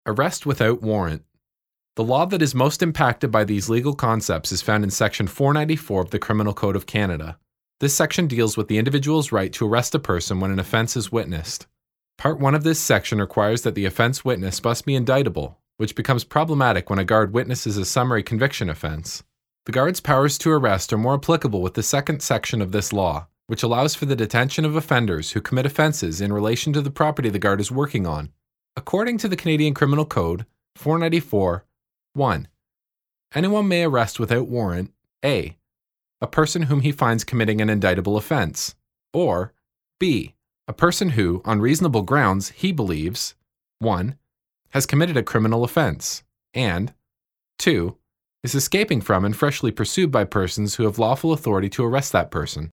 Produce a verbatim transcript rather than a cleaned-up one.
Arrest without warrant. The law that is most impacted by these legal concepts is found in Section four ninety-four of the Criminal Code of Canada. This section deals with the individual's right to arrest a person when an offense is witnessed. Part one of this section requires that the offense witnessed must be indictable, which becomes problematic when a guard witnesses a summary conviction offense. The guard's powers to arrest are more applicable with the second section of this law, which allows for the detention of offenders who commit offenses in relation to the property the guard is working on. According to the Canadian Criminal Code, four ninety-four, one. Anyone may arrest without warrant A. A person whom he finds committing an indictable offense, or B. A person who, on reasonable grounds, he believes one. Has committed a criminal offense, and two. Is escaping from and freshly pursued by persons who have lawful authority to arrest that person.